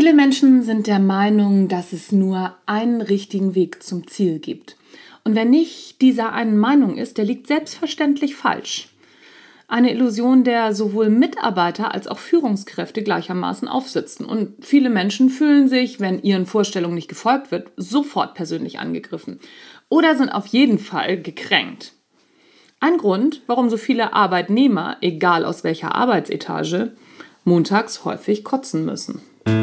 Viele Menschen sind der Meinung, dass es nur einen richtigen Weg zum Ziel gibt. Und wer nicht dieser einen Meinung ist, der liegt selbstverständlich falsch. Eine Illusion, der sowohl Mitarbeiter als auch Führungskräfte gleichermaßen aufsitzen. Und viele Menschen fühlen sich, wenn ihren Vorstellungen nicht gefolgt wird, sofort persönlich angegriffen oder sind auf jeden Fall gekränkt. Ein Grund, warum so viele Arbeitnehmer, egal aus welcher Arbeitsetage, montags häufig kotzen müssen.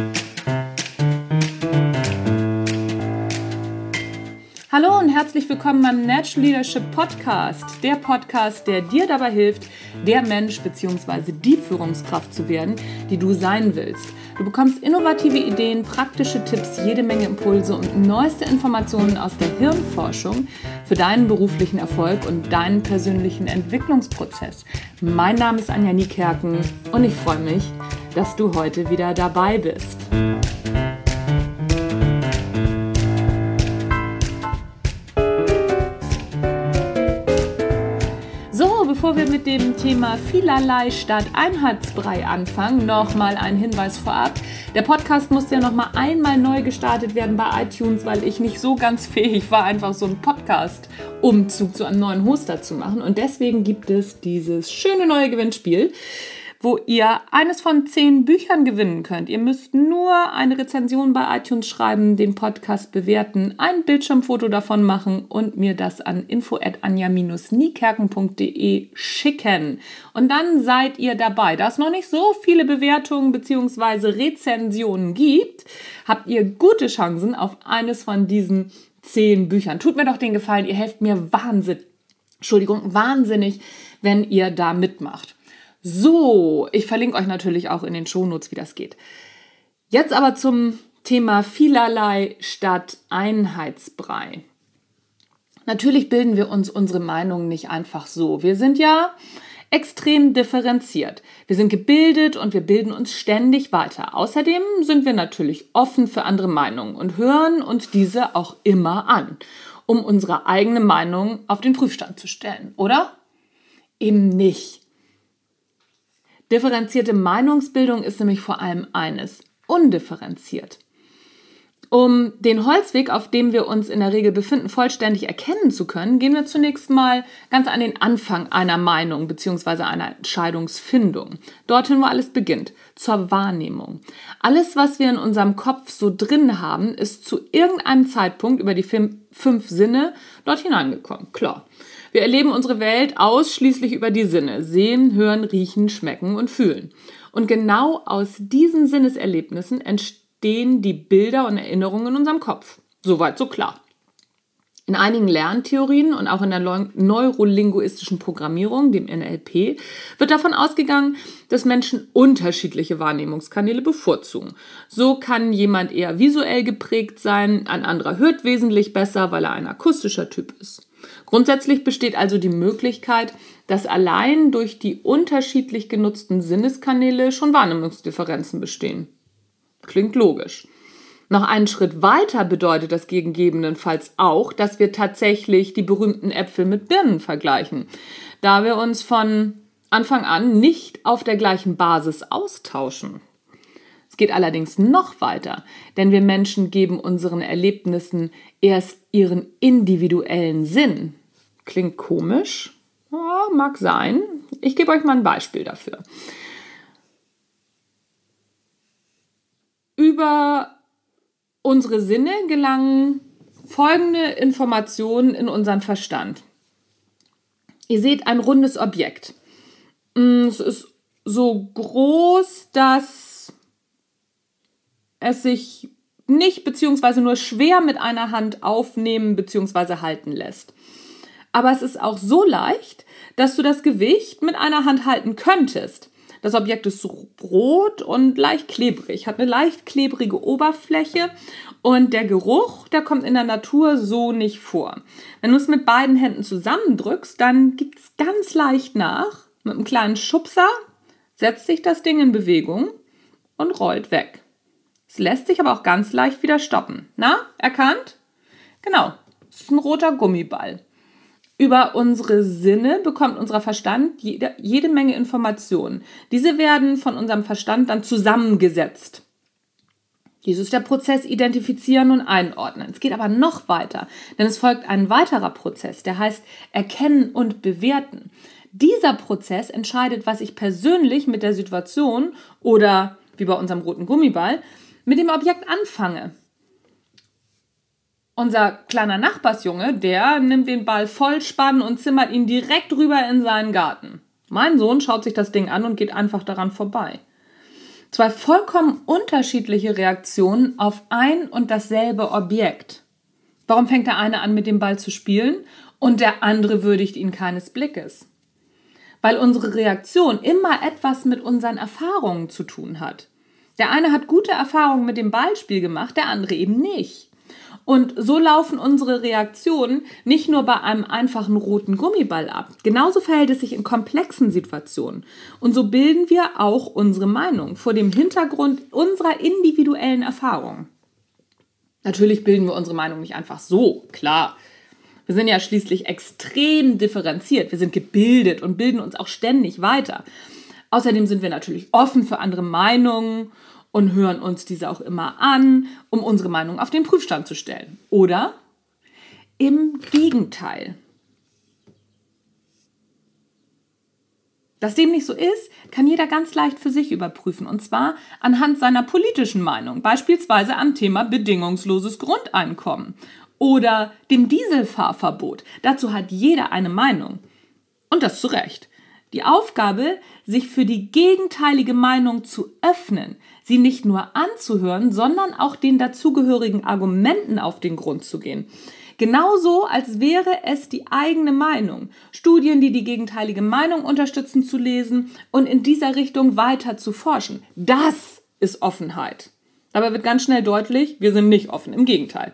Hallo und herzlich willkommen beim Natural Leadership Podcast, der Podcast, der dir dabei hilft, der Mensch bzw. die Führungskraft zu werden, die du sein willst. Du bekommst innovative Ideen, praktische Tipps, jede Menge Impulse und neueste Informationen aus der Hirnforschung für deinen beruflichen Erfolg und deinen persönlichen Entwicklungsprozess. Mein Name ist Anja Niekerken und ich freue mich, dass du heute wieder dabei bist. Bevor wir mit dem Thema vielerlei statt Einheitsbrei anfangen, nochmal ein Hinweis vorab. Der Podcast musste ja nochmal einmal neu gestartet werden bei iTunes, weil ich nicht so ganz fähig war, einfach so einen Podcast-Umzug zu einem neuen Hoster zu machen. Und deswegen gibt es dieses schöne neue Gewinnspiel, wo ihr eines von 10 Büchern gewinnen könnt. Ihr müsst nur eine Rezension bei iTunes schreiben, den Podcast bewerten, ein Bildschirmfoto davon machen und mir das an info@anja-niekerken.de schicken. Und dann seid ihr dabei. Da es noch nicht so viele Bewertungen bzw. Rezensionen gibt, habt ihr gute Chancen auf eines von diesen 10 Büchern. Tut mir doch den Gefallen, ihr helft mir wahnsinnig, wenn ihr da mitmacht. So, ich verlinke euch natürlich auch in den Shownotes, wie das geht. Jetzt aber zum Thema vielerlei statt Einheitsbrei. Natürlich bilden wir uns unsere Meinung nicht einfach so. Wir sind ja extrem differenziert. Wir sind gebildet und wir bilden uns ständig weiter. Außerdem sind wir natürlich offen für andere Meinungen und hören uns diese auch immer an, um unsere eigene Meinung auf den Prüfstand zu stellen, oder? Eben nicht. Differenzierte Meinungsbildung ist nämlich vor allem eines: undifferenziert. Um den Holzweg, auf dem wir uns in der Regel befinden, vollständig erkennen zu können, gehen wir zunächst mal ganz an den Anfang einer Meinung bzw. einer Entscheidungsfindung. Dorthin, wo alles beginnt, zur Wahrnehmung. Alles, was wir in unserem Kopf so drin haben, ist zu irgendeinem Zeitpunkt über die 5 Sinne dort hineingekommen. Klar. Wir erleben unsere Welt ausschließlich über die Sinne: Sehen, Hören, Riechen, Schmecken und Fühlen. Und genau aus diesen Sinneserlebnissen entstehen die Bilder und Erinnerungen in unserem Kopf. Soweit so klar. In einigen Lerntheorien und auch in der neurolinguistischen Programmierung, dem NLP, wird davon ausgegangen, dass Menschen unterschiedliche Wahrnehmungskanäle bevorzugen. So kann jemand eher visuell geprägt sein, ein anderer hört wesentlich besser, weil er ein akustischer Typ ist. Grundsätzlich besteht also die Möglichkeit, dass allein durch die unterschiedlich genutzten Sinneskanäle schon Wahrnehmungsdifferenzen bestehen. Klingt logisch. Noch einen Schritt weiter bedeutet das gegebenenfalls auch, dass wir tatsächlich die berühmten Äpfel mit Birnen vergleichen, da wir uns von Anfang an nicht auf der gleichen Basis austauschen. Es geht allerdings noch weiter, denn wir Menschen geben unseren Erlebnissen erst ihren individuellen Sinn. Klingt komisch? Ja, mag sein. Ich gebe euch mal ein Beispiel dafür. Über unsere Sinne gelangen folgende Informationen in unseren Verstand. Ihr seht ein rundes Objekt. Es ist so groß, dass es sich nicht bzw. nur schwer mit einer Hand aufnehmen bzw. halten lässt. Aber es ist auch so leicht, dass du das Gewicht mit einer Hand halten könntest. Das Objekt ist rot und leicht klebrig, hat eine leicht klebrige Oberfläche und der Geruch, der kommt in der Natur so nicht vor. Wenn du es mit beiden Händen zusammendrückst, dann gibt es ganz leicht nach. Mit einem kleinen Schubser setzt sich das Ding in Bewegung und rollt weg. Es lässt sich aber auch ganz leicht wieder stoppen. Na, erkannt? Genau, es ist ein roter Gummiball. Über unsere Sinne bekommt unser Verstand jede Menge Informationen. Diese werden von unserem Verstand dann zusammengesetzt. Dies ist der Prozess Identifizieren und Einordnen. Es geht aber noch weiter, denn es folgt ein weiterer Prozess, der heißt Erkennen und Bewerten. Dieser Prozess entscheidet, was ich persönlich mit der Situation oder, wie bei unserem roten Gummiball, mit dem Objekt anfange. Unser kleiner Nachbarsjunge, der nimmt den Ball voll Spann und zimmert ihn direkt rüber in seinen Garten. Mein Sohn schaut sich das Ding an und geht einfach daran vorbei. Zwei vollkommen unterschiedliche Reaktionen auf ein und dasselbe Objekt. Warum fängt der eine an, mit dem Ball zu spielen und der andere würdigt ihn keines Blickes? Weil unsere Reaktion immer etwas mit unseren Erfahrungen zu tun hat. Der eine hat gute Erfahrungen mit dem Ballspiel gemacht, der andere eben nicht. Und so laufen unsere Reaktionen nicht nur bei einem einfachen roten Gummiball ab. Genauso verhält es sich in komplexen Situationen. Und so bilden wir auch unsere Meinung vor dem Hintergrund unserer individuellen Erfahrungen. Natürlich bilden wir unsere Meinung nicht einfach so, klar. Wir sind ja schließlich extrem differenziert. Wir sind gebildet und bilden uns auch ständig weiter. Außerdem sind wir natürlich offen für andere Meinungen und hören uns diese auch immer an, um unsere Meinung auf den Prüfstand zu stellen. Oder im Gegenteil. Dass dem nicht so ist, kann jeder ganz leicht für sich überprüfen. Und zwar anhand seiner politischen Meinung. Beispielsweise am Thema bedingungsloses Grundeinkommen oder dem Dieselfahrverbot. Dazu hat jeder eine Meinung. Und das zu Recht. Die Aufgabe, sich für die gegenteilige Meinung zu öffnen, sie nicht nur anzuhören, sondern auch den dazugehörigen Argumenten auf den Grund zu gehen. Genauso, als wäre es die eigene Meinung. Studien, die die gegenteilige Meinung unterstützen, zu lesen und in dieser Richtung weiter zu forschen. Das ist Offenheit. Dabei wird ganz schnell deutlich, wir sind nicht offen, im Gegenteil.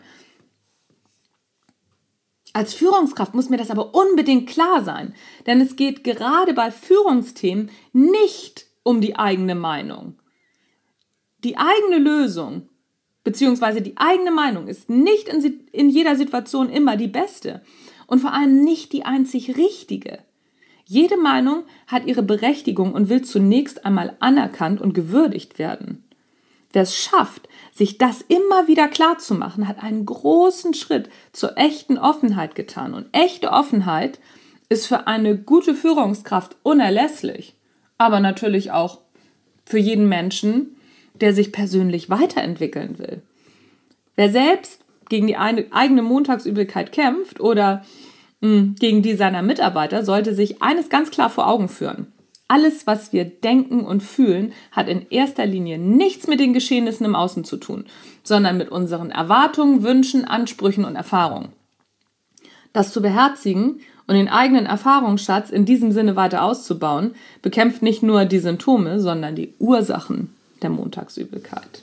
Als Führungskraft muss mir das aber unbedingt klar sein, denn es geht gerade bei Führungsthemen nicht um die eigene Meinung. Die eigene Lösung bzw. die eigene Meinung ist nicht in jeder Situation immer die beste und vor allem nicht die einzig richtige. Jede Meinung hat ihre Berechtigung und will zunächst einmal anerkannt und gewürdigt werden. Wer es schafft, sich das immer wieder klar zu machen, hat einen großen Schritt zur echten Offenheit getan. Und echte Offenheit ist für eine gute Führungskraft unerlässlich, aber natürlich auch für jeden Menschen, der sich persönlich weiterentwickeln will. Wer selbst gegen die eigene Montagsübelkeit kämpft oder gegen die seiner Mitarbeiter, sollte sich eines ganz klar vor Augen führen. Alles, was wir denken und fühlen, hat in erster Linie nichts mit den Geschehnissen im Außen zu tun, sondern mit unseren Erwartungen, Wünschen, Ansprüchen und Erfahrungen. Das zu beherzigen und den eigenen Erfahrungsschatz in diesem Sinne weiter auszubauen, bekämpft nicht nur die Symptome, sondern die Ursachen der Montagsübelkeit.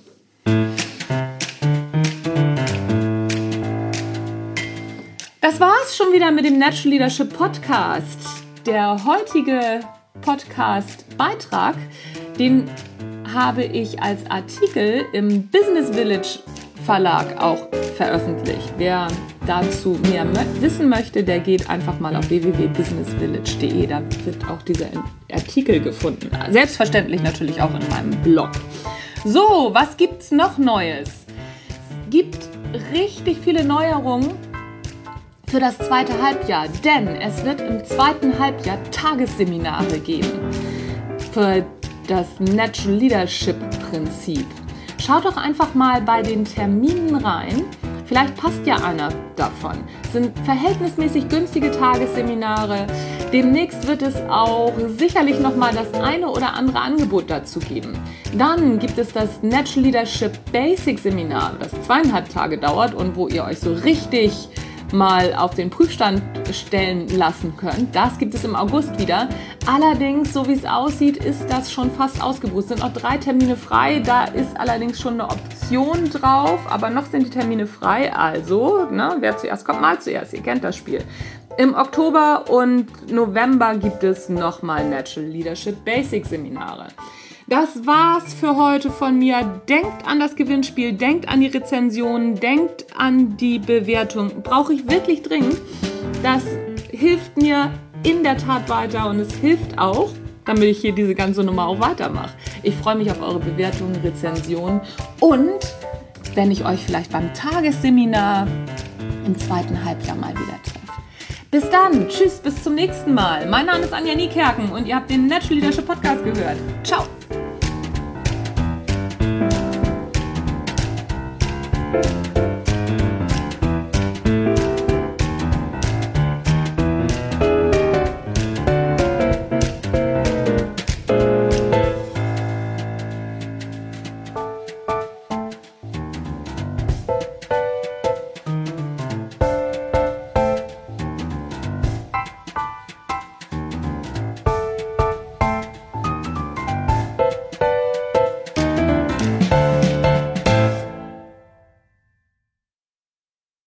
Das war's schon wieder mit dem Natural Leadership Podcast. Der heutige Podcast-Beitrag, den habe ich als Artikel im Business Village Verlag auch veröffentlicht. Wer dazu mehr wissen möchte, der geht einfach mal auf www.businessvillage.de. Da wird auch dieser Artikel gefunden. Selbstverständlich natürlich auch in meinem Blog. So, was gibt's noch Neues? Es gibt richtig viele Neuerungen für das zweite Halbjahr, denn es wird im zweiten Halbjahr Tagesseminare geben für das Natural Leadership Prinzip. Schaut doch einfach mal bei den Terminen rein. Vielleicht passt ja einer davon. Es sind verhältnismäßig günstige Tagesseminare. Demnächst wird es auch sicherlich nochmal das eine oder andere Angebot dazu geben. Dann gibt es das Natural Leadership Basic Seminar, das 2,5 Tage dauert und wo ihr euch so richtig mal auf den Prüfstand stellen lassen könnt. Das gibt es im August wieder. Allerdings, so wie es aussieht, ist das schon fast ausgebucht. Es sind noch 3 Termine frei. Da ist allerdings schon eine Option drauf, aber noch sind die Termine frei. Also, wer zuerst kommt, mal zuerst. Ihr kennt das Spiel. Im Oktober und November gibt es nochmal Natural Leadership Basic Seminare. Das war's für heute von mir. Denkt an das Gewinnspiel, denkt an die Rezensionen, denkt an die Bewertung. Brauche ich wirklich dringend. Das hilft mir in der Tat weiter und es hilft auch, damit ich hier diese ganze Nummer auch weitermache. Ich freue mich auf eure Bewertungen, Rezensionen und wenn ich euch vielleicht beim Tagesseminar im zweiten Halbjahr mal wieder treffe. Bis dann, tschüss, bis zum nächsten Mal. Mein Name ist Anja Niekerken und ihr habt den Natural Leadership Podcast gehört. Ciao.